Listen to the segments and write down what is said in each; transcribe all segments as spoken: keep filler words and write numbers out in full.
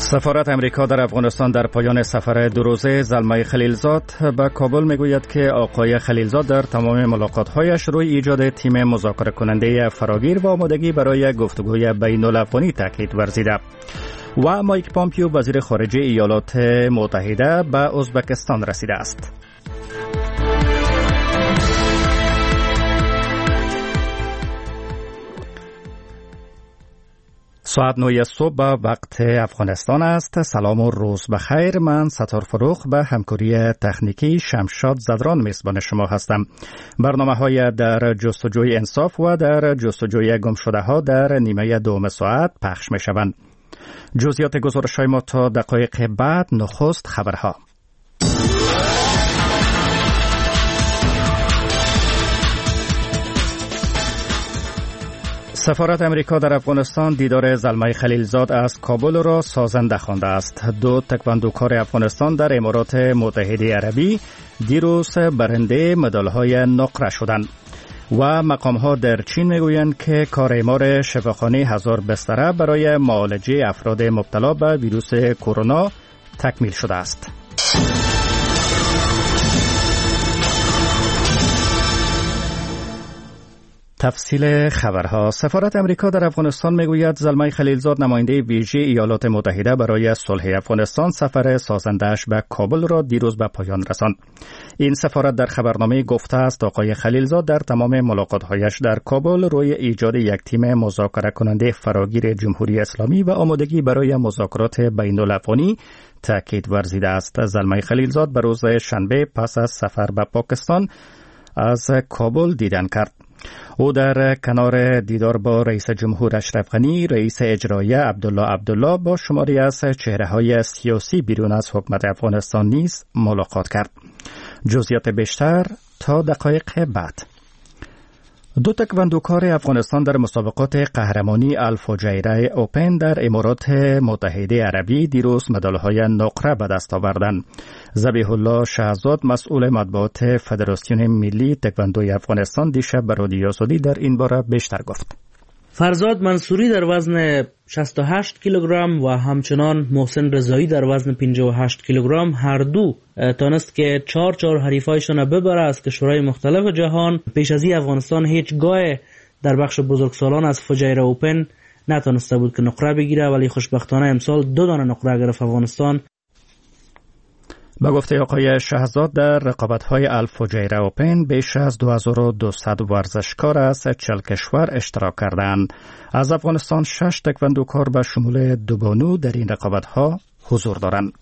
سفارت امریکا در افغانستان در پایان سفر دو روزه زلمه خلیلزاد به کابل میگوید که آقای خلیلزاد در تمام ملاقات‌هایش روی ایجاد تیم مذاکره کننده فراگیر و آمادگی برای گفتگوی بین الافغانی تاکید ورزیده. و مایک پامپیو وزیر خارجه ایالات متحده به ازبکستان رسیده است. ساعت نه صبح به وقت افغانستان است. سلام و روز بخیر. من ستار فروخ به همکاری تکنیکی شمشاد زدران میزبان شما هستم. برنامه های در جستجوی انصاف و در جستجوی گم شده ها در نیمه دوم ساعت پخش می شوند. جزئیات گزارش های ما تا دقایق بعد. نخست خبرها. سفارت امریکا در افغانستان دیدار زلمه خلیلزاد از کابل را سازنده خوانده است. دو تکواندوکار افغانستان در امارات متحده عربی دیروز برنده مدال‌های نقره شدند. و مقام‌ها در چین میگویند که کار اعمار شفاخانه هزار بستره برای معالجه افراد مبتلا به ویروس کرونا تکمیل شده است. تفصیل خبرها. سفارت امریکا در افغانستان میگوید زلمه خلیلزاد نماینده ویژه ایالات متحده برای صلح افغانستان سفر سازنده‌اش به کابل را دیروز به پایان رساند. این سفارت در خبرنامه گفته است آقای خلیلزاد در تمام ملاقات‌هایش در کابل روی ایجاد یک تیم مذاکره کننده فراگیر جمهوری اسلامی و آمادگی برای مذاکرات بین الافغانی تاکید ورزیده است. زلمه خلیلزاد به روز شنبه پس از سفر به پاکستان از کابل دیدن کرد. او در کنار دیدار با رئیس جمهور اشرف غنی، رئیس اجرایی عبدالله عبدالله با شماری از چهره‌های سیاسی بیرون از حکومت افغانستان نیز ملاقات کرد. جزئیات بیشتر تا دقایق بعد. دو تکواندوکار افغانستان در مسابقات قهرمانی الفجیره اوپن در امارات متحده عربی دیروز مدال‌های نقره به دست آوردند. ذبیح الله شهزاد مسئول مطبوعات فدراسیون ملی تکواندوی افغانستان دیشب به رادیو آزادی در این باره بیشتر گفت. فرزاد منصوری در وزن شصت و هشت کیلوگرم و همچنان محسن رضایی در وزن پنجاه و هشت کیلوگرم هر دو تانست که چهار چهار حریفایشان ببره از کشورهای مختلف جهان. پیش از این افغانستان هیچگاه در بخش بزرگسالان از فجیره اوپن نتانسته بود که نقره بگیره، ولی خوشبختانه امسال دو دانه نقره گرفت افغانستان. با گفته آقای شهزاد در رقابت‌های الفجیره اوپن بیش از دو هزار و دویست ورزشکار از چهل کشور اشتراک کردند. از افغانستان شش تکواندوکار به شمول دو بانو در این رقابت‌ها حضور دارند.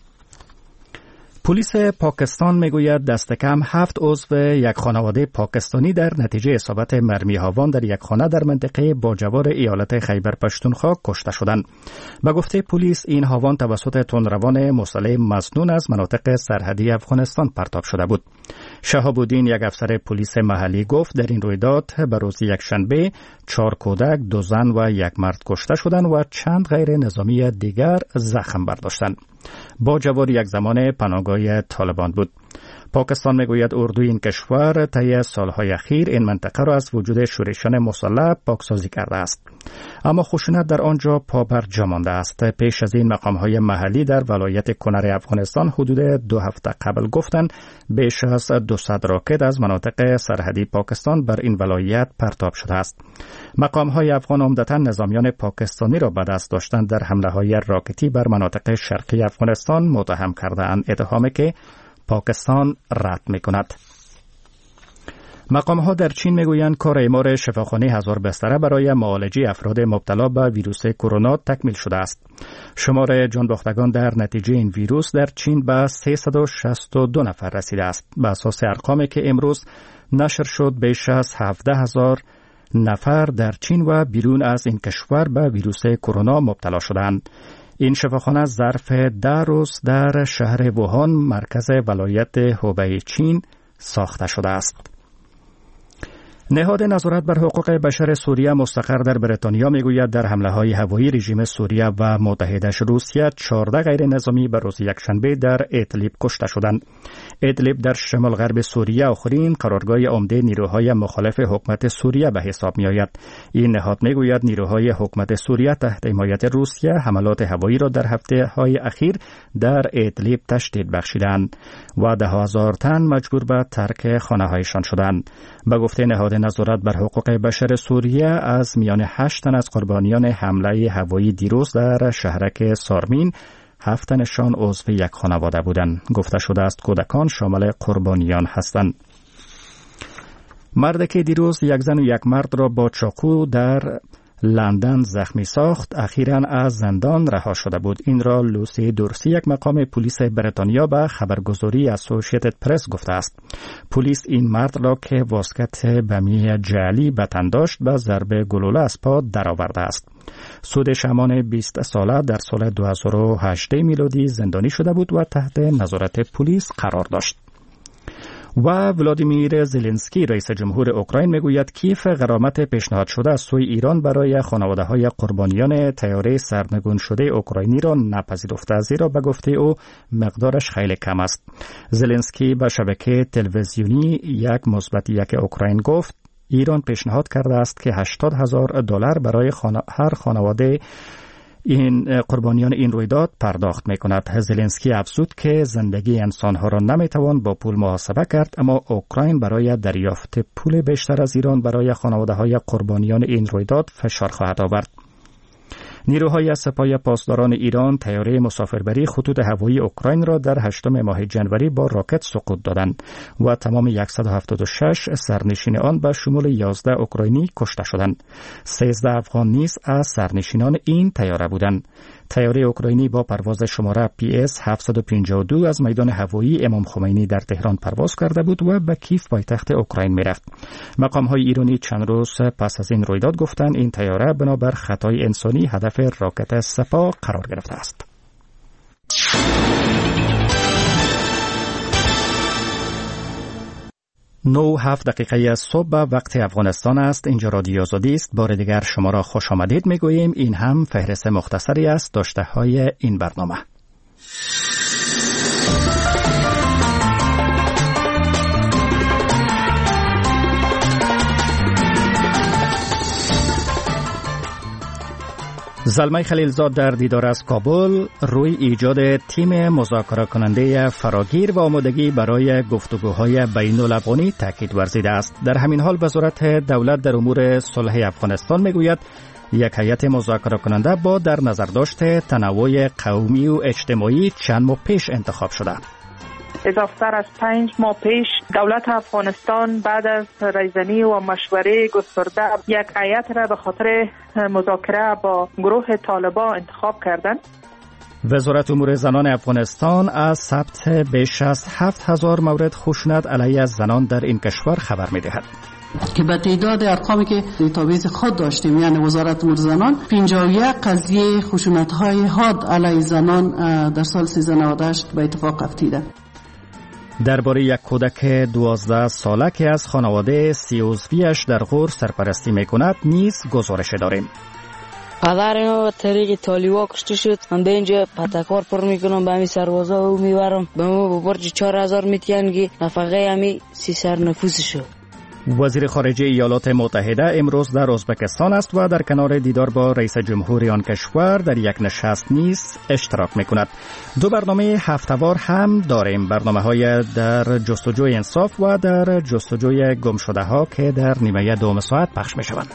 پلیس پاکستان میگوید دست کم هفت عضو یک خانواده پاکستانی در نتیجه اصابت مرمی هاوان در یک خانه در منطقه باجوار ایالت خیبر پشتونخوا کشته شدند. به گفته پلیس این هاوان توسط تندروان مسلح مظنون از مناطق سرحدی افغانستان پرتاب شده بود. شهاب الدین یک افسر پلیس محلی گفت در این رویداد به روز یکشنبه چهار کودک، دو زن و یک مرد کشته شدند و چند غیر نظامی دیگر زخم برداشتند. باجوار یک زمان پناهگاه طالبان بود. پاکستان میگوید اردوی این کشور طی سالهای اخیر این منطقه را از وجود شورشیان مسلح پاکسازی کرده است، اما خشونت در آنجا پابر جا مانده است. پیش از این مقامهای محلی در ولایت کنر افغانستان حدود دو هفته قبل گفتند بیش از دویست راکت از مناطق سرحدی پاکستان بر این ولایت پرتاب شده است. مقامهای افغان عمدتاً نظامیان پاکستانی را به دست داشتن در حمله‌های راکتی بر مناطق شرقی افغانستان متهم کرده‌اند، اتهامی که پاکستان رد می‌کند. مقام‌ها در چین میگویند کار اعمار شفاخانه هزار بستره برای معالجه افراد مبتلا به ویروس کرونا تکمیل شده است. شمار جانباختگان در نتیجه این ویروس در چین به سیصد و شصت و دو نفر رسیده است. به اساس ارقامی که امروز نشر شد بیش از هفده هزار نفر در چین و بیرون از این کشور به ویروس کرونا مبتلا شدند. این شفاخانه ظرف ده روز در شهر ووهان مرکز ولایت هوبی چین ساخته شده است. نهاد نظارت بر حقوق بشر سوریه مستقر در بریتانیا میگوید در حمله‌های هوایی رژیم سوریه و متحدش روسیه چهارده غیر نظامی به روز یکشنبه در ادلیب کشته شدند. ادلیب در شمال غرب سوریه آخرین قرارگاه عمده نیروهای مخالف حکومت سوریه به حساب می‌آید. این نهاد میگوید نیروهای حکومت سوریه تحت حمایت روسیه حملات هوایی را در هفته‌های اخیر در ادلیب تشدید بخشیدند و ده هزار تن مجبور به ترک خانه‌هایشان شدند. به گفته نهاد نظارت بر حقوق بشر سوریه از میان هشت تن از قربانیان حمله هوایی دیروز در شهرک سارمین هفت تنشان عضو یک خانواده بودند. گفته شده است کودکان شامل قربانیان هستند. مردی که دیروز یک زن و یک مرد را با چاقو در لندن زخمی ساخت اخیراً از زندان رها شده بود. این را لوسی دورسی، یک مقام پلیس بریتانیا، به خبرگزاری اسوسییتد پرس گفته است. پلیس این مرد را که واسکت بمی جعلی به تن داشت به ضرب گلوله از پا درآورده است. سود شمان بیست ساله در سال دو هزار و هجده میلادی زندانی شده بود و تحت نظارت پلیس قرار داشت. و ولادیمیر زلنسکی رئیس جمهور اوکراین میگوید کیف غرامت پیشنهاد شده از سوی ایران برای خانواده‌های قربانیان طیاره سرنگون شده اوکراینی را نپذیرفته، زیرا به گفته او مقدارش خیلی کم است. زلنسکی به شبکه تلویزیونی یک مثبت یک اوکراین گفت ایران پیشنهاد کرده است که هشتاد هزار دلار برای خانه هر خانواده این قربانیان این رویداد پرداخت می کند. زلنسکی افزود که زندگی انسانها را نمی توان با پول محاسبه کرد، اما اوکراین برای دریافت پول بیشتر از ایران برای خانواده های قربانیان این رویداد فشار خواهد آورد. نیروهای سپاه پاسداران ایران طیاره مسافربری خطوط هوایی اوکراین را در هشتم ماه جنوری با راکت سقوط دادند و تمام صد و هفتاد و شش سرنشین آن به شمول یازده اوکراینی کشته شدند. سیزده افغان نیز از سرنشینان این طیاره بودند. طیاره اوکراینی با پرواز شماره پی اس هفتصد و پنجاه و دو از میدان هوایی امام خمینی در تهران پرواز کرده بود و به کیف پایتخت اوکراین میرفت. مقام‌های ایرانی چند روز پس از این رویداد گفتند این طیاره بنابر خطای انسانی هدف راکت سپاه قرار گرفته است. نو هفت دقیقه صبح وقت افغانستان است. اینجا رادیو آزادی است. بار دیگر شما را خوش آمدید میگوییم. این هم فهرست مختصری است داشته های این برنامه. زلمه خلیلزاد در دیدار از کابل روی ایجاد تیم مذاکره کننده فراگیر و آمادگی برای گفتگوهای بین الافغانی تاکید ورزیده است. در همین حال وزارت دولت در امور صلح افغانستان میگوید یک هیئت مذاکره کننده با در نظر داشت تنوع قومی و اجتماعی چند ماه پیش انتخاب شده. اضافتر از پنج ماه پیش دولت افغانستان بعد از رایزنی و مشوره گسترده یک هیئت را به خاطر مذاکره با گروه طالبان انتخاب کردند. وزارت امور زنان افغانستان از ثبت بیش از هفت هزار مورد خشونت علیه زنان در این کشور خبر می‌دهد. که به تعداد ارقامی که دیتابیس خود داشتیم، یعنی وزارت امور زنان، پنجاه و یک قضیه خشونت‌های حاد علیه زنان در سال سیزده نود و هشت به اتفاق افتیده. درباره یک کودک دوازده ساله که از خانواده سی عضویش در غور سرپرستی میکند نیز گزارش داریم. پدر ما به طریق طالبا کشته شد. من به اینجا پتکار پر میکنم، به همین سربازا او میبرم، به ما با برج چهار هزار میتین که نفقه همی سی سر نفوس شد. وزیر خارجه ایالات متحده امروز در ازبکستان است و در کنار دیدار با رئیس جمهور آن کشور در یک نشست نیز اشتراک میکند. دو برنامه هفته‌وار هم داریم، برنامه‌های در جستجوی انصاف و در جستجوی گمشده‌ها که در نیمه دوم ساعت پخش میشوند.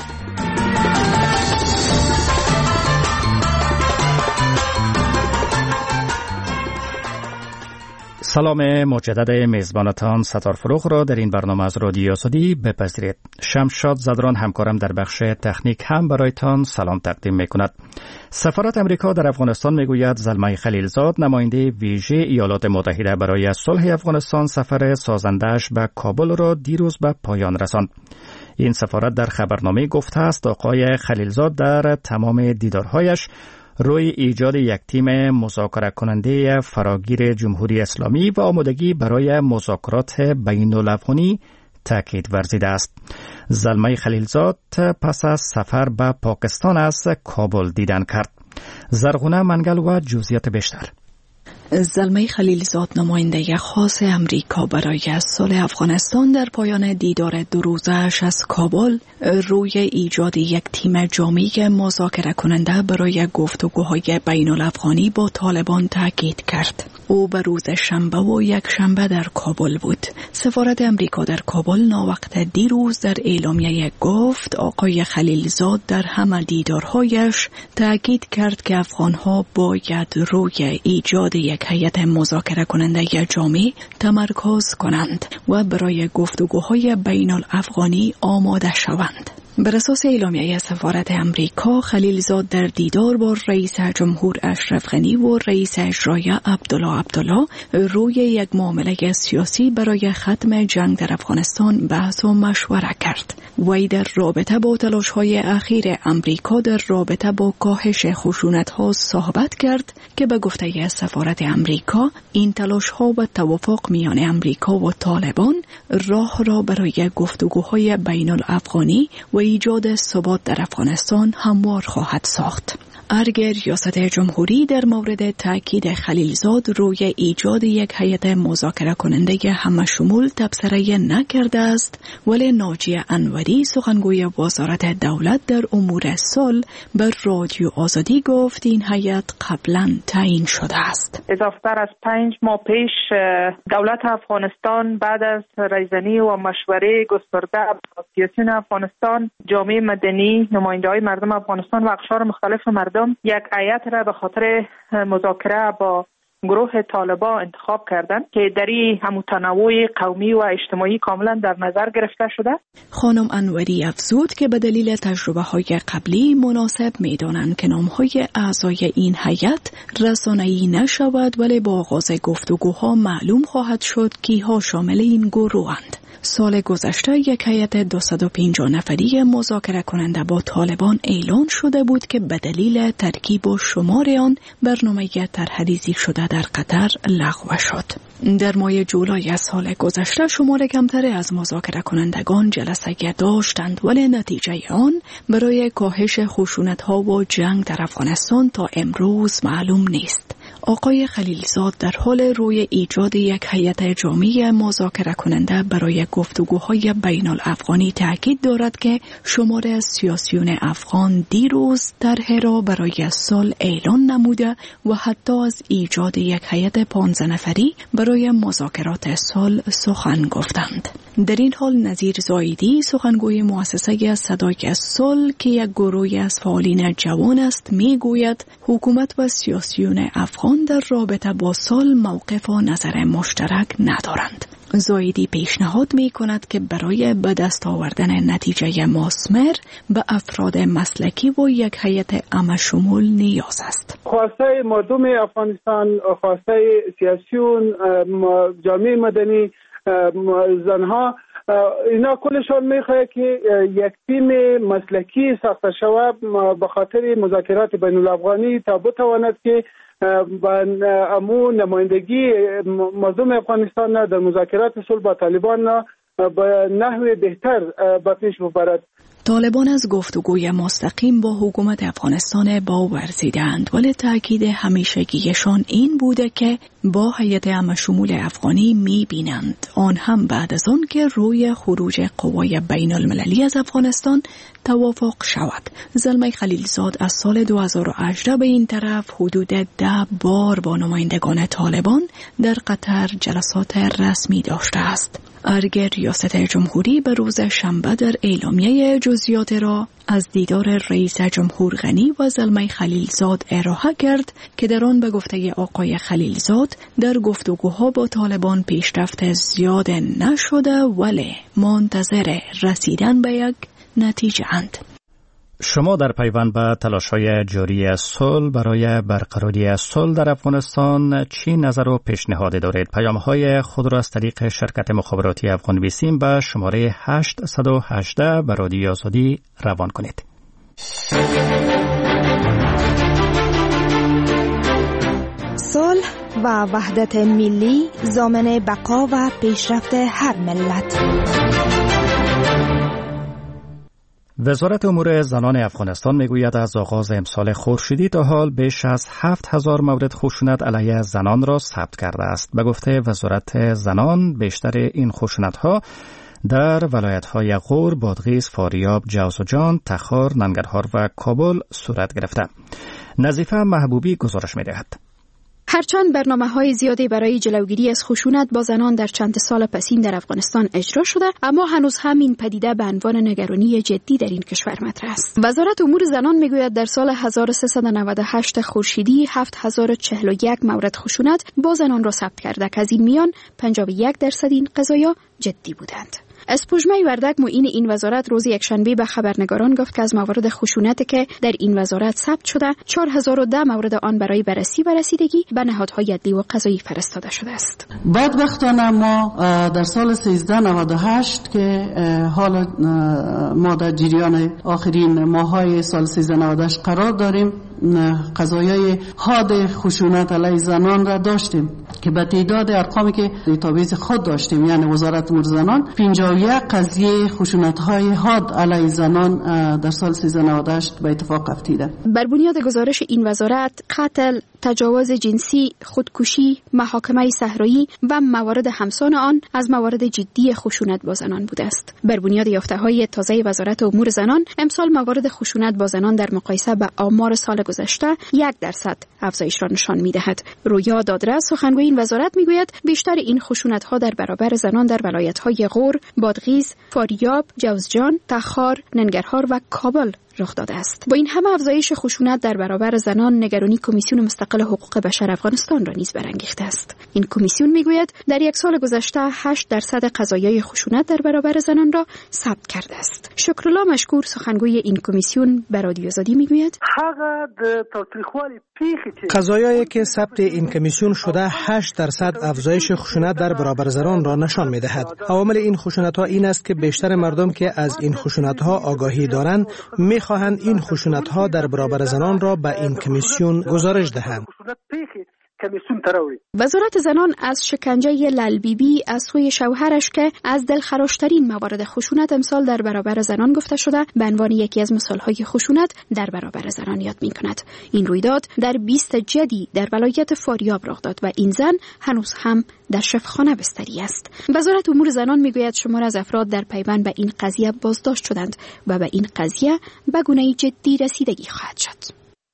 سلام مجدد میزبانتان ستار فروغ را در این برنامه از رادیو آزادی بپذیرید. شمشاد زدران همکارم در بخش تکنیک هم برایتان سلام تقدیم میکند. سفارت امریکا در افغانستان میگوید زلمه خلیلزاد نماینده ویژه ایالات متحده برای صلح افغانستان سفر سازنده‌اش به کابل را دیروز به پایان رساند. این سفارت در خبرنامه گفته است آقای خلیلزاد در تمام دیدارهایش روی ایجاد یک تیم مذاکره کننده فراگیر جمهوری اسلامی و آمادگی برای مذاکرات بین الافغانی تاکید ورزیده است. زلمه خلیلزاد پس از سفر به پاکستان از کابل دیدن کرد. زرغونه منگل و جزئیات بیشتر. زلمه خلیلزاد نماینده خاص امریکا برای سال افغانستان در پایان دیدار دو روزه‌اش از کابل روی ایجاد یک تیم جامع مذاکره کننده برای گفتگوهای بین الافغانی با طالبان تاکید کرد. او به روز شنبه و یک شنبه در کابل بود. سفارت امریکا در کابل ناوقت دیروز در اعلامیه گفت آقای خلیلزاد در همه دیدارهایش تاکید کرد که افغانها باید روی ایجاد یک هیئت مذاکره کننده جامع تمرکز کنند و برای گفتگوهای بین الافغانی آماده شوند. بر اساس اعلامیه سفارت امریکا، خلیلزاد در دیدار با رئیس جمهور اشرف غنی و رئیس اجرایی عبدالله عبدالله روی یک معامله سیاسی برای ختم جنگ در افغانستان بحث و مشوره کرد. وی در رابطه با تلاش‌های اخیر امریکا در رابطه با کاهش خشونت‌ها صحبت کرد که به گفته سفارت امریکا این تلاش‌ها و توافق میان امریکا و طالبان راه را برای گفتگوهای بین الافغانی و ایجاد ثبات در افغانستان هموار خواهد ساخت. ارگ ریاست جمهوری در مورد تاکید خلیلزاد روی ایجاد یک هیئت مذاکره کننده همه شمول تبصره نکرده است، ولی ناجی انوری سخنگوی وزارت دولت در امور صلح بر رادیو آزادی گفت این هیئت قبلا تعیین شده است. اضافتر از پنج ماه پیش دولت افغانستان بعد از رایزنی و مشوره گسترده سیاسیون افغانستان، جامعه مدنی، نماینده‌های مردم افغانستان و اقشار مختلف مردم یک هیئت را به خاطر مذاکره با گروه طالبان انتخاب کردند که دری هم تنوع قومی و اجتماعی کاملا در نظر گرفته شده. خانم انوری افزود که به دلیل تجربه های قبلی مناسب می دانند که نام های اعضای این هیئت رسانه‌ای نشود، ولی با آغاز گفتگوها معلوم خواهد شد کیها شامل این گروهند. سال گذشته یک هیئت دویست و پنجاه نفری مذاکره کننده با طالبان اعلان شده بود که به دلیل ترکیب و شمار آن برنامه ترحریزی شده در قطر لغو شد. در ماه جولای سال گذشته شمار کمتری از مذاکره کنندگان جلسه داشتند، ولی نتیجه آن برای کاهش خشونت‌ها و جنگ در افغانستان تا امروز معلوم نیست. آقای خلیلزاد در حال روی ایجاد یک هیئت جامع مذاکره کننده برای گفتگوهای بین الافغانی تاکید دارد که شمار از سیاسیون افغان دیروز طرح را برای صلح اعلان نموده و حتی از ایجاد یک هیئت پانزده نفری برای مذاکرات صلح سخن گفتند. در این حال نظیر زایدی سخنگوی مؤسسه صدای صلح که یک گروه از فعالین جوان است میگوید حکومت و سیاسیون افغان در رابطه با صلح موقف و نظر مشترک ندارند. زایدی پیشنهاد می کند که برای به دست آوردن نتیجه مثمر به افراد مسلکی و یک هیئت عامه شمول نیاز است. خواسته مردم افغانستان، خواسته سیاسیون، جامعه مدنی، زنها، اینا کلشان میخواه که یک تیم مسلکی ساخته شود به خاطر مذاکرات بین الافغانی تا بتواند که با امو نمایندگی مردم افغانستان در مذاکرات صلح با طالبان به نحو بهتر به پیش ببرد. طالبان از گفتگوی مستقیم با حکومت افغانستان باورزیدند، ولی تاکید همیشگیشان این بوده که با هیئت عامه شمول افغانی می‌بینند آن هم بعد از آن که روی خروج قوای بین المللی از افغانستان توافق شود. زلمه خلیلزاد از سال دو هزار و هجده به این طرف حدود ده بار با نمایندگان طالبان در قطر جلسات رسمی داشته است. ارگ ریاست جمهوری به روز شنبه در اعلامیه جزئیات را از دیدار رئیس جمهور غنی و زلمه خلیلزاد ارائه کرد که در آن به گفته آقای خلیلزاد در گفتگوها با طالبان پیشرفت زیاد نشده، ولی منتظر رسیدن به یک نتیجه اند. شما در پیوند به تلاش‌های جاری صلح برای برقراری صلح در افغانستان چی نظر و پیشنهاد دارید؟ پیام‌های خود را از طریق شرکت مخابراتی افغان بیسیم به شماره هشت یک هشت به رادیو آزادی روان کنید. صلح و وحدت ملی ضامن بقا و پیشرفت هر ملت. وزارت امور زنان افغانستان میگوید از آغاز امسال خورشیدی تا حال بیش از هفت هزار مورد خشونت علیه زنان را ثبت کرده است. به گفته وزارت زنان بیشتر این خشونت‌ها در ولایت‌های غور، بادغیس، فاریاب، جوزجان، تخار، ننگرهار و کابل صورت گرفته. نظیفه محبوبی گزارش می‌دهد. هرچند برنامه‌های زیادی برای جلوگیری از خشونت با زنان در چند سال پسین در افغانستان اجرا شده، اما هنوز هم این پدیده به عنوان نگرانی جدی در این کشور مطرح است. وزارت امور زنان میگوید در سال هزار و سیصد و نود و هشت خورشیدی هفت هزار و چهل و یک مورد خشونت با زنان را ثبت کرده که از این میان پنجاه و یک درصد این قضایا جدی بودند. اسپوژمه وردک معین این وزارت روز یکشنبه به خبرنگاران گفت که از موارد خشونتی که در این وزارت ثبت شده چهار هزار و ده مورد آن برای بررسی و رسیدگی به نهادهای عدلی و قضایی فرستاده شده است. بدبختانه ما در سال سیزده نود و هشت که حال ما در جریان آخرین ماهای سال سیزده نود و هشت قرار داریم، قضایای حاد خشونت علیه زنان را داشتیم که به تعداد ارقامی که دیتابیس خود داشتیم، یعنی وزارت امور زنان، پنجاه و یک قضیه خشونت های حاد علیه زنان در سال سیزده نود و هشت به اتفاق افتیده. بر بنیاد گزارش این وزارت، قتل، تجاوز جنسی، خودکشی، محاکمه صحرایی و موارد همسان آن از موارد جدی خشونت با زنان بوده است. بر بنیاد یافته‌های تازه وزارت امور زنان، امسال موارد خشونت با زنان در مقایسه با آمار سال گذشته یک درصد افزایش را نشان می‌دهد. رویا دادرس سخنگوی این وزارت میگوید بیشتر این خشونت‌ها در برابر زنان در ولایت‌های غور، بادغیس، فاریاب، جوزجان، تخار، ننگرهار و کابل رخ داده است. با این همه افزایش خشونت در برابر زنان، نگرانی کمیسیون مستقل حقوق بشر افغانستان را نیز برانگیخته است. این کمیسیون میگوید در یک سال گذشته هشت درصد قضایای خشونت در برابر زنان را ثبت کرده است. شکرالله مشکور سخنگوی این کمیسیون به رادیو آزادی میگوید قضایایی که ثبت این کمیسیون شده هشت درصد افزایش خشونت در برابر زنان را نشان میدهد. عوامل این خشونت ها این است که بیشتر مردم که از این خشونت ها آگاهی دارند میخواهند این خشونت ها در برابر زنان را به این کمیسیون گزارش دهند. وزارت زنان از شکنجه للبیبی از سوی شوهرش که از دلخراشترین موارد خشونت امسال در برابر زنان گفته شده به عنوان یکی از مثالهای خشونت در برابر زنان یاد می کند. این رویداد در بیست جدی در ولایت فاریاب رخ داد و این زن هنوز هم در شفاخانه بستری است. وزارت امور زنان میگوید شمار از افراد در پیوند به این قضیه بازداشت شدند و به این قضیه به گونه جدی رسیدگی خواهد شد.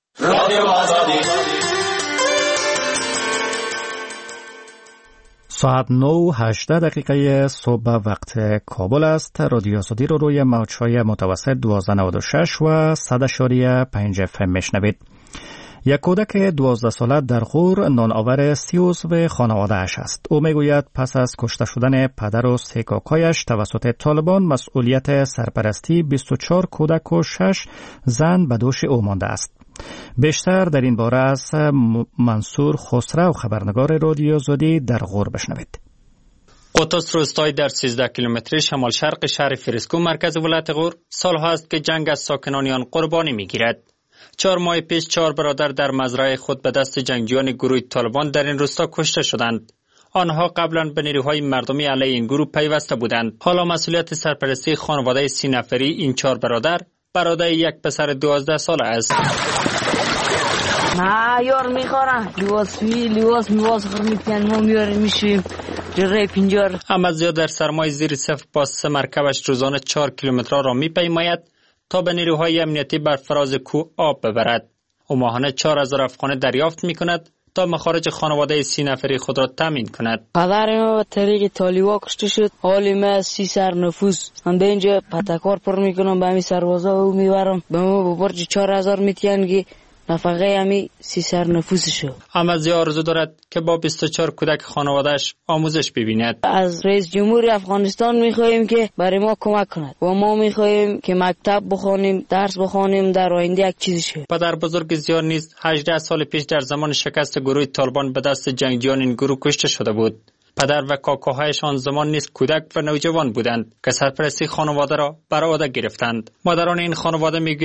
ساعت نه و هجده دقیقه صبح وقت کابل است. رادیو آزادی رو روی موج‌های متوسط دوازده نود و شش و صد اشاریه پنج اف ام میشنوید. یک کودک دوازده ساله در غور نانآور سی عضو خانواده اش است. او میگوید پس از کشته شدن پدر و سه کاکایش توسط طالبان مسئولیت سرپرستی بیست و چهار کودک و شش زن به دوش او مانده است. بیشتر در این باره از منصور خسرو خبرنگار رادیو آزادی در غور بشنوید. قطس روستایی در سیزده کیلومتری شمال شرق شهر فریسکو مرکز ولایت غور سالها است که جنگ از ساکنان آن قربانی میگیرد. چهار ماه پیش چهار برادر در مزرعه خود به دست جنگجویان گروه طالبان در این روستا کشته شدند. آنها قبلا به نیروهای مردمی علیه این گروه پیوسته بودند. حالا مسئولیت سرپرستی خانواده سی نفری این چهار برادر برادر یک پسر دوازده ساله است. نه یار میخورن لباس می لباس میواس خورمیتن ما میاریم میشویم جره پینجار. اما زیاد در سرمای زیر صفر با سه مرکبش روزانه چهار کیلومتر را میپیماید تا به نیروهای امنیتی بر فراز کوه آب ببرد. او ماهانه چهار هزار افغانی دریافت میکند تا مخارج خانواده سی نفری خود را تامین کند. پدر ما به طریق طالبا کشته شد. حالی ما سی سر نفوس. من به اینجا پتکار پر میکنم به همین سربازا و میبرم. به ما با برج چهار هزار میتینگی نفقه همی سی سر نفوسشو. امازی آرزو دارد که با بیست و چهار کودک خانوادهش آموزش ببیند. از رئیس جمهور افغانستان میخواهیم که برای ما کمک کند و ما میخواهیم که مکتب بخوانیم، درس بخوانیم، در آینده یک چیزی شه. پدر بزرگ زیار نیز هجده سال پیش در زمان شکست گروه طالبان به دست جنگجویان این گروه کشته شده بود. پدر و کاکاهایش آن زمان نیز کودک و نوجوان بودند که سرپرستی خانواده را بر عهده گرفتند. مادران این خانواده میگویند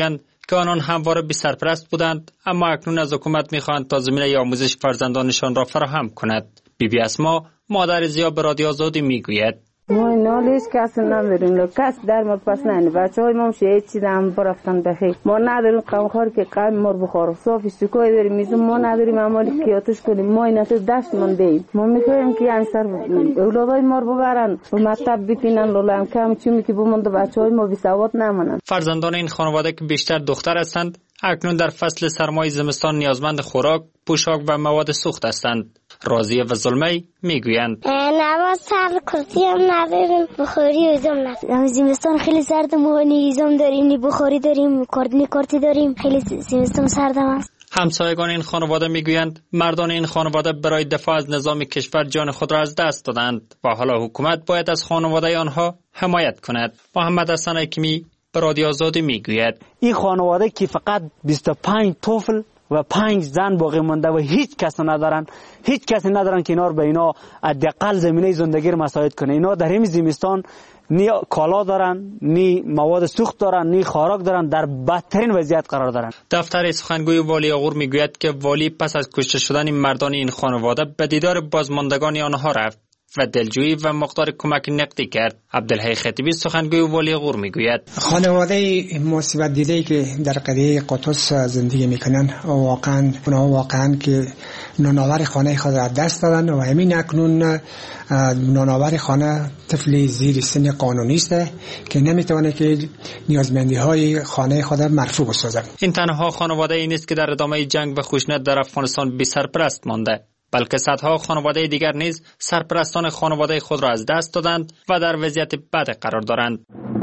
که آنان همواره بی سرپرست بودند، اما اکنون از حکومت می‌خواهند تا زمینه آموزش فرزندانشان را فراهم کند. بی بی اسما مادر زیا به رادیو آزادی میگوید: ما نالیش کس نداریم، کس در ما پس نه، بچه های ما شهید چیدن برفتن بخیر. ما نداریم قمخوار که قم مر بخور، صافی سکوی بریم میزون ما نداریم عمالی کیاتش کنیم، ما این تو دشت من دیم. ما میخوایم که این سر اولادای مر ببرن و مطب بپینن لولم کم چیمی که بمونده بچه های ما بی سواد نمانن. فرزندان این خانواده که بیشتر دختر هستند، اکنون در فصل سرمای زمستان نیازمند خوراک، پوشاک و مواد سوخت هستند. راضیه و ظلمی میگویند: نه سر کرسی هم نداریم، بخاری ایزم نداریم. زمستان خیلی سرد، ما نی ایزم داریم، نی بخاری داریم، کارت کارتی داریم، خیلی زمستان سرد است. همسایگان این خانواده میگویند مردان این خانواده برای دفاع از نظام کشور جان خود را از دست دادند و حالا حکومت باید از خانواده آنها حمایت کند. محمد حسن حکیمی به رادیو آزادی میگوید: این خانواده که فقط بیست و پنج طفل و پنج زن باقی مانده و هیچ کس ندارن، هیچ کسی ندارن که اینا رو به اینا حداقل زمینه زندگی رو مساعد کنه. اینا در همین زمستان نی کالا دارن، نی مواد سوخت دارن، نی خوراک دارن، در بدترین وضعیت قرار دارن. دفتر سخنگوی والی اغور میگوید که والی پس از کشته شدن مردان این خانواده به دیدار بازماندگان آنها رفت و دلجویی و مقدار کمک نقدی کرد. عبدالحی خطیبی سخنگوی والی اغور میگوید: خانواده مصیبت دیده که در قریه قطس زندگی میکنن واقعا اونها واقعا که نانآور خانه خود را دست دادن و همین اکنون نانآور خانه طفل زیر سن قانونی است که نمیتونه که نیازمندی های خانه خود را مرفوع بسازد. این تنها خانواده ای نیست که در ادامه جنگ و خشونت در افغانستان بی سرپرست مانده، بلکه صدها خانواده دیگر نیز سرپرستان خانواده خود را از دست دادند و در وضعیت بد قرار دارند.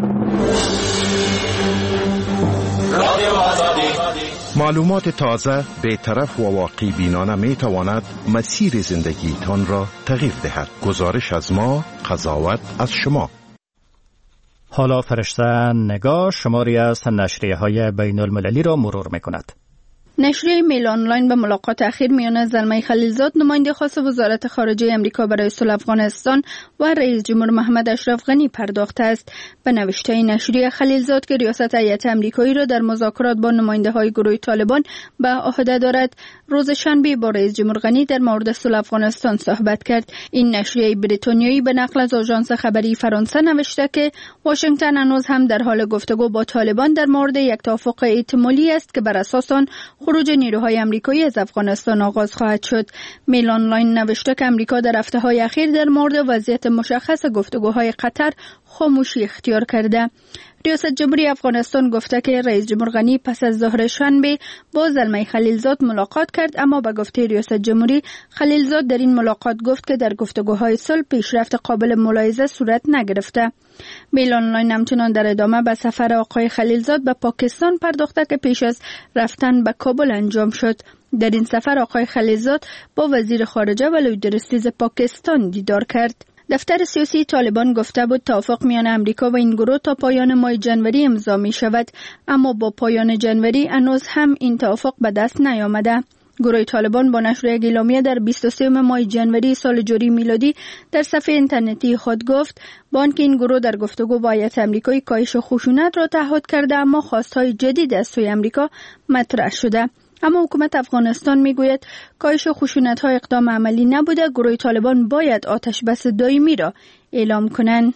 معلومات تازه، بی‌طرف و واقعی بینانه می تواند مسیر زندگی تان را تغییر دهد. گزارش از ما، قضاوت از شما. حالا فرشته نگاه شماری از نشریه های بین المللی را مرور می کند. نشریه میل آنلاین به ملاقات اخیر میان زلمه خلیلزاد نماینده خاص وزارت خارجه امریکا برای صلح افغانستان و رئیس جمهور محمد اشرف غنی پرداخته است. به نوشته نشریه، خلیلزاد که ریاست هیئت امریکایی را در مذاکرات با نماینده های گروه طالبان به عهده دارد، روز شنبه با رئیس جمهور غنی در مورد صلح افغانستان صحبت کرد. این نشریه بریتانیایی به نقل از آژانس خبری فرانسه نوشته که واشنگتن هنوز هم در حال گفتگو با طالبان در مورد یک توافق احتمالی است که بر اساس آن خروج نیروهای امریکایی از افغانستان آغاز خواهد شد. میل آنلاین نوشته که امریکا در هفته‌های اخیر در مورد وضعیت مشخص گفتگوهای قطر خاموشی اختیار کرده. ریاست جمهوری افغانستان گفته که رئیس جمهور غنی پس از ظهر شنبه با زلمه خلیلزاد ملاقات کرد، اما به گفته ریاست جمهوری، خلیلزاد در این ملاقات گفت که در گفتگوهای صلح پیشرفت قابل ملاحظه صورت نگرفته. میل آنلاین همچنان در ادامه به سفر آقای خلیلزاد به پاکستان پرداخته که پیش از رفتن به کابل انجام شد. در این سفر آقای خلیلزاد با وزیر خارجه و لویدرستیز پاکستان دیدار کرد. دفتر سیاسی طالبان گفته بود توافق میان امریکا و این گروه تا پایان ماه جنوری امضا می شود، اما با پایان جنوری هنوز هم این توافق به دست نیامده. گروه طالبان با نشر یک اعلامیه در بیست و سوم ماه جنوری سال جاری میلادی در صفحه اینترنتی خود گفت با آنکه این گروه در گفتگو با هیئت امریکایی کاهش خشونت را تعهد کرده، اما خواستهای جدید از سوی امریکا مطرح شده. اما حکومت افغانستان میگوید کاهش خشونت‌ها اقدام عملی نبوده، گروه طالبان باید آتش بس دائمی را اعلام کنند.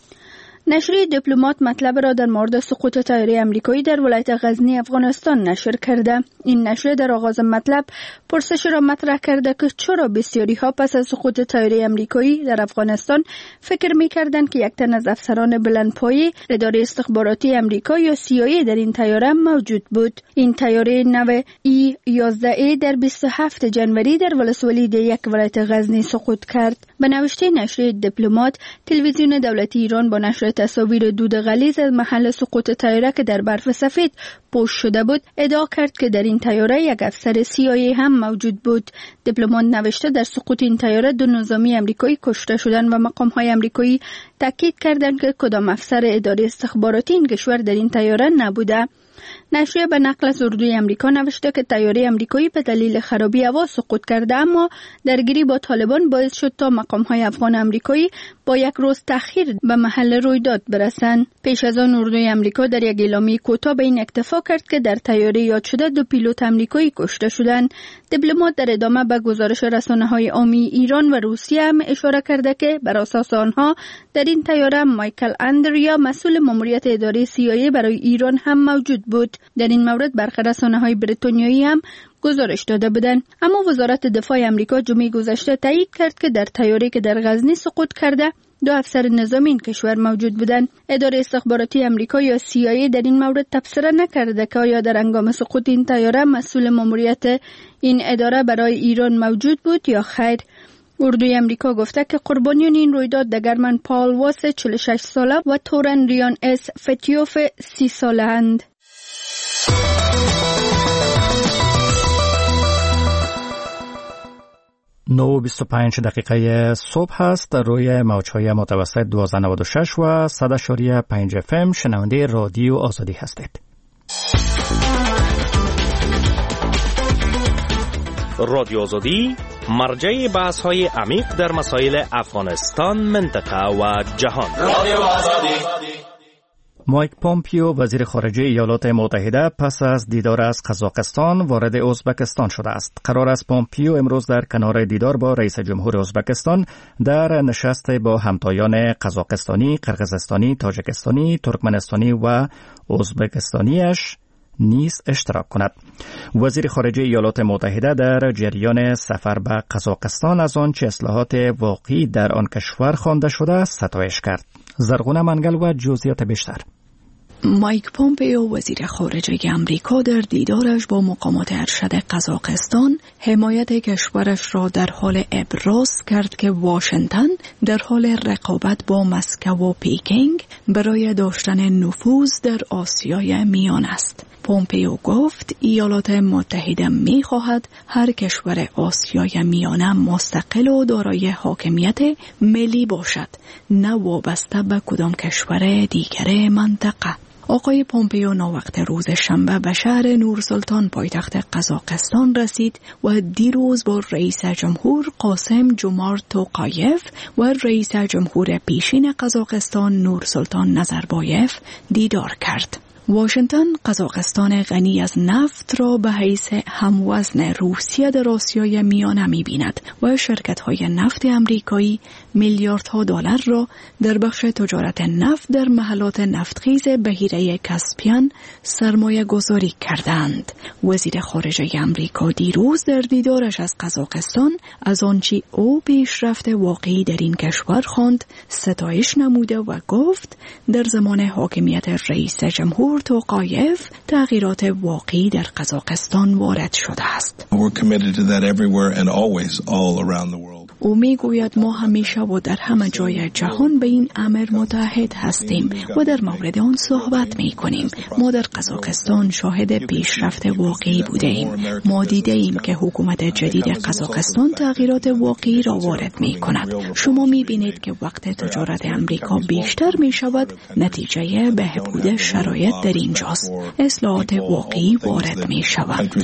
نشریه دیپلمات مطلب را در مورد سقوط طیاره امریکایی در ولایت غزنی افغانستان نشر کرده. این نشریه در آغاز مطلب پرسش را مطرح کرده که چرا بسیاری ها پس از سقوط طیاره امریکایی در افغانستان فکر می‌کردند که یک تن از افسران بلندپایه اداره استخباراتی امریکا یا سی آی ای در این طیاره موجود بود. این طیاره نو ای یازده ای در بیست و هفتم ژانویه در ولسوالی یک ولایت غزنی سقوط کرد. به نوشته نشریه دیپلمات، تلویزیون دولتی ایران با نشر تصاویر دود غلیظ از محل سقوط طیاره که در برف سفید پوش شده بود ادعا کرد که در این طیاره یک افسر سی آی ای هم موجود بود. دیپلمات نوشته در سقوط این طیاره دو نظامی امریکایی کشته شدند و مقام‌های امریکایی تاکید کردند که کدام افسر اداره استخباراتی این کشور در این طیاره نبوده. نشریه به نقل از اردوی امریکا نوشته که طیاره امریکایی به دلیل خرابی هوا سقوط کرده، اما درگیری با طالبان باعث شد تا مقام‌های افغان امریکایی با یک روز تأخیر به محل رویداد برسند. پیش از آن اردوی امریکا در یک اعلامیه کوتاه به این اکتفا کرد که در طیاره یاد شده دو پیلوت امریکایی کشته شدند. دیپلمات در ادامه به گزارش رسانه‌های عامی ایران و روسیه هم اشاره کرده که بر اساس آنها در این طیاره مایکل اندریا مسئول ماموریت اداره سی آی ای برای ایران هم موجود بود. در این مورد برخی رسانه‌های بریتانیایی هم گزارش داده بودند. اما وزارت دفاع آمریکا جمعه گذشته تایید کرد که در طیاره‌ای که در غزنی سقوط کرده دو افسر نظامی این کشور موجود بودند. اداره استخباراتی آمریکا یا سی آی ای در این مورد تبصره نکرده که آیا در هنگام سقوط این طیاره مسئول ماموریت این اداره برای ایران موجود بود یا خیر. اردوی امریکا گفته که قربانیان این رویداد دگرمن پال واس چهل و شش ساله و تورن ریان اس فتیوف سی ساله اند. نه و بیست و پنج دقیقه صبح است. روی موج‌های متوسط دوازده و نود و شش و صد و پنج اف ام شنونده رادیو آزادی هستید. رادیو آزادی مرجع بحث‌های عمیق در مسائل افغانستان، منطقه و جهان. رادیو آزادی. مایک پومپیو وزیر خارجه ایالات متحده پس از دیدار از قزاقستان وارد ازبکستان شده است. قرار است پومپیو امروز در کنار دیدار با رئیس جمهور ازبکستان در نشست با همتایان قزاقستانی، قرقیزستانی، تاجیکستانی، ترکمنستانی و ازبکستانیش نیز اشتراک کند. وزیر خارجه ایالات متحده در جریان سفر به قزاقستان از آنچه اصلاحات واقعی در آن کشور خوانده شده ستایش کرد. زرغونه منگل و جزئیات بیشتر. مایک پومپیو وزیر خارجه امریکا در دیدارش با مقامات ارشد قزاقستان حمایت کشورش را در حال ابراز کرد که واشنگتن در حال رقابت با مسکو و پیکینگ برای داشتن نفوذ در آسیای میان است. پومپیو گفت ایالات متحده می خواهد هر کشور آسیای میانه مستقل و دارای حاکمیت ملی باشد، نه وابسته به کدام کشور دیگر منطقه. آقای پومپیو ناوقت روز شنبه به شهر نورسلطان پایتخت قزاقستان رسید و دیروز با رئیس جمهور قاسم جومارت توقایف و رئیس جمهور پیشین قزاقستان نورسلطان نظربایف دیدار کرد. واشنگتن قزاقستان غنی از نفت را به حیث هموزن روسیه در آسیای میانه می‌بیند و شرکت‌های نفت امریکایی میلیاردها دلار را در بخش تجارت نفت در محلات نفتخیز بحیره کاسپیان سرمایه گذاری کردند. وزیر خارجه امریکا دیروز در دیدارش از قزاقستان از آنچه او پیشرفت واقعی در این کشور خواند ستایش نموده و گفت در زمان حاکمیت رئیس جمهور توقایف تغییرات واقعی در قزاقستان وارد شده است. او میگوید ما همیشه و در همه جای جهان به این امر متحد هستیم و در مورد آن صحبت می کنیم. ما در قزاقستان شاهد پیشرفت واقعی بوده ایم. ما دیده ایم که حکومت جدید قزاقستان تغییرات واقعی را وارد می کند. شما می بینید که وقت تجارت امریکا بیشتر می شود، نتیجه بهبود شرایط در اینجاست. اصلاحات واقعی وارد می شود.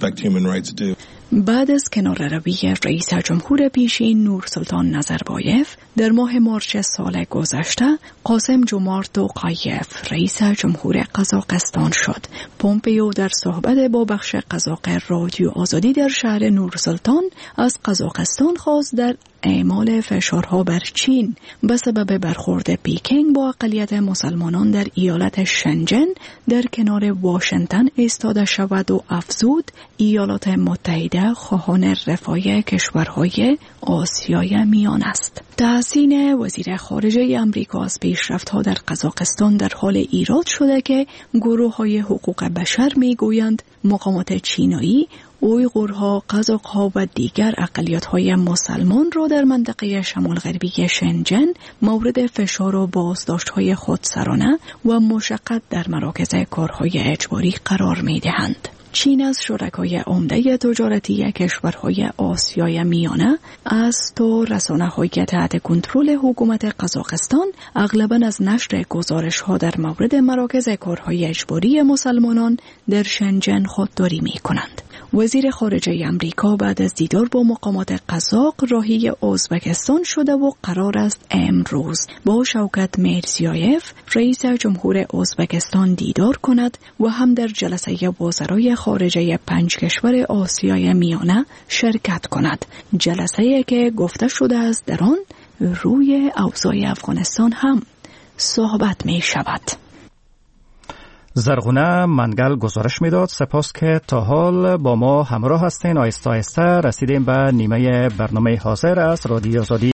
بعد از کنارروی رئیس جمهور پیشین نورسلطان نظربایف در ماه مارس سال گذشته قاسم جومارت توقایف رئیس جمهور قزاقستان شد. پومپیو در صحبت با بخش قزاق رادیو آزادی در شهر نورسلطان از قزاقستان خواست در اعمال فشارها بر چین به سبب برخورد پیکینگ با اقلیت مسلمانان در ایالت شنجن در کنار واشنگتن ایستاده شود و افزود ایالات متحده خواهان رفاه کشورهای آسیای میان است. تحسین وزیر خارجه امریکا از پیشرفت‌ها در قزاقستان در حال ایراد شده که گروه‌های حقوق بشر می‌گویند مقامات چینایی اویغورها، قزاق‌ها و دیگر اقلیت‌های مسلمان را در منطقه شمال غربی شنجن مورد فشار و بازداشت‌های خودسرانه و مشقت در مراکز کارهای اجباری قرار می‌دهند. چین از شرکای عمده تجارتی کشورهای آسیای میانه است تا رسانه‌های تحت کنترل حکومت قزاقستان اغلباً از نشر گزارش‌ها در مورد مراکز کارهای اجباری مسلمانان در شنجن خودداری می‌کنند. وزیر خارجه امریکا بعد از دیدار با مقامات قزاق راهی ازبکستان شده و قرار است امروز با شوکت میرزیایف رئیس جمهور ازبکستان دیدار کند و هم در جلسه وزرای خارجه پنج کشور آسیای میانه شرکت کند. جلسه‌ای که گفته شده است در آن روی اوضاع افغانستان هم صحبت می شود. زرغونه منگل گزارش میداد. سپاس که تا حال با ما همراه هستین. آیسته آیسته رسیدیم به نیمه برنامه حاضر از رادیو آزادی